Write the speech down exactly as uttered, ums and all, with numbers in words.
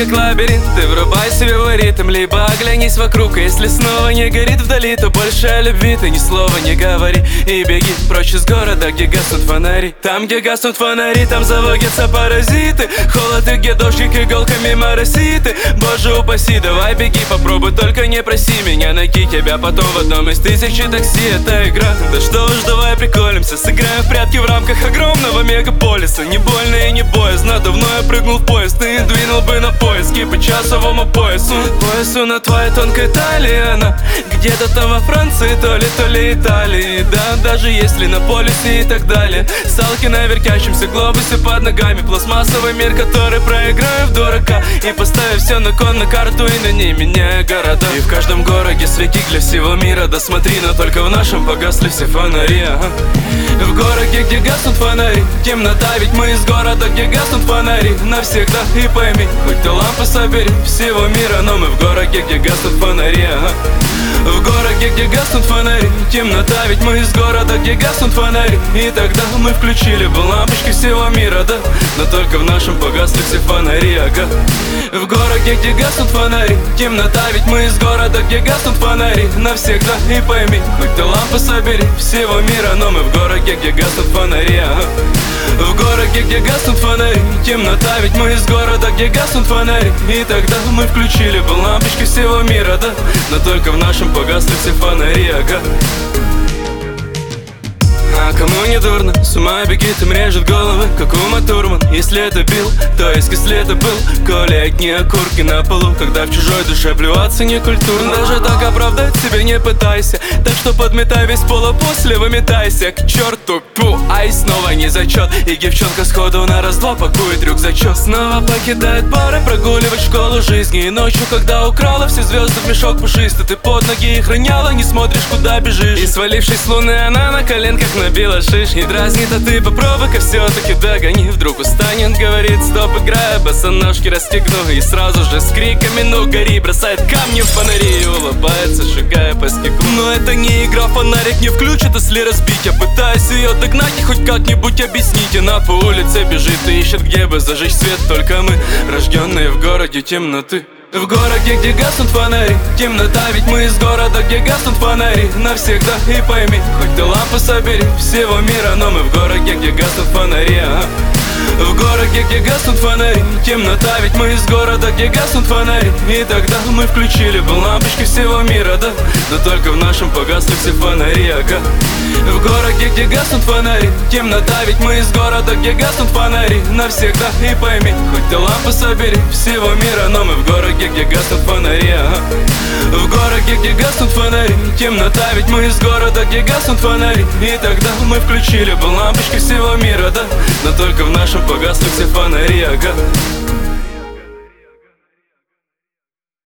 как лабиринт, ты врубай себе в ритм. Либо оглянись вокруг, и если снова не горит вдали, то больше о любви ты ни слова не говори. И беги прочь из города, где гаснут фонари. Там, где гаснут фонари, там заводятся паразиты. Холод и где дождик иголками моросит. Боже упаси, давай беги, попробуй, только не проси меня найти тебя потом в одном из тысячи такси. Это игра, да что уж, давай приколимся. Сыграем в прятки в рамках огромного мегаполиса. Не больно и не боязно, давно я прыгнул в поезд и двинул бы на поиски по часовому поясу. Поясу на твоей тонкой талии она где-то там во Франции, то ли, то ли Италии. Да, даже если на полюсе и так далее. Салки на вертящемся глобусе под ногами. Пластмассовый мир, который проиграю в дурака. И поставив все на кон, на карту и на ней меняя города. И в каждом городе светик для всего мира. Да смотри, но только в нашем погасли все фонари, ага. В городе, где гаснут фонари, темнота, ведь мы из города, где гаснут фонари навсегда. И пойми, хоть ты лампу собери всего мира, но мы в городе, где гаснут фонари, ага. В городе, где гаснут фонари, темнота, ведь мы из города, где гаснут фонари. И тогда мы включили бы лампочки всего мира, да, но только в нашем погасли все фонари, ага. В городе, где гаснут фонари, темнота, ведь мы из города, где гаснут фонари навсегда. И пойми, хоть ты лампу собери всего мира, но мы в городе, где гаснут фонари, ага. В городе, где гаснут фонари, темнота, ведь мы из города, где гаснут фонари. И тогда мы включили бы лампочки всего мира, да, но только в нашем погасли все фонари, ага. А кому не дурно, с ума бегит, им режет головы, как Ума Турман. Если это бил, то есть если это был Коли одни окурки на полу, когда в чужой душе плеваться не культурно. Даже так оправдать себя не пытайся, так что подметай весь пол, а после выметайся к черту, пу, ай, снова не зачет. И девчонка сходу на раз-два пакует рюкзачок. Снова покидает пары, прогуливать школу жизни. И ночью, когда украла все звезды в мешок пушистый, ты под ноги их роняла, не смотришь, куда бежишь. И свалившись с луны, она на коленках набила шиш. Не дразнит, а ты попробуй-ка все-таки догони. Вдруг устанет, говорит, стоп, играя, босоножки расстегну. И сразу же с криками, ну гори, бросает камни в фонари и улыбается, шагая по стеклу. Но это не игра, фонарик не включит, если разбить. Я пытаюсь ее догнать и хоть как-нибудь объяснить. Она по улице бежит и ищет, где бы зажечь свет. Только мы, рожденные в городе темноты. В городе, где гаснут фонари, темнота, ведь мы из города, где гаснут фонари навсегда. И пойми, хоть ты лампу собери всего мира, но мы в городе, где гаснут фонари, ага. В городе, где гаснут фонари, темнота, ведь мы из города, где гаснут фонари. И тогда мы включили бы лампочки всего мира, да, но только в нашем погасли все фонари, ага. В городе, где гаснут фонари, темнота, ведь мы из города, где гаснут фонари навсегда. И пойми, хоть ты лампу собери всего мира, но мы в городе, где гаснут фонари, ага. В городе, где гаснут фонари, темнота, ведь мы из города, где гаснут фонари. И тогда мы включили бы лампочки всего мира, да, но только в нашем погасли все фонари, ага.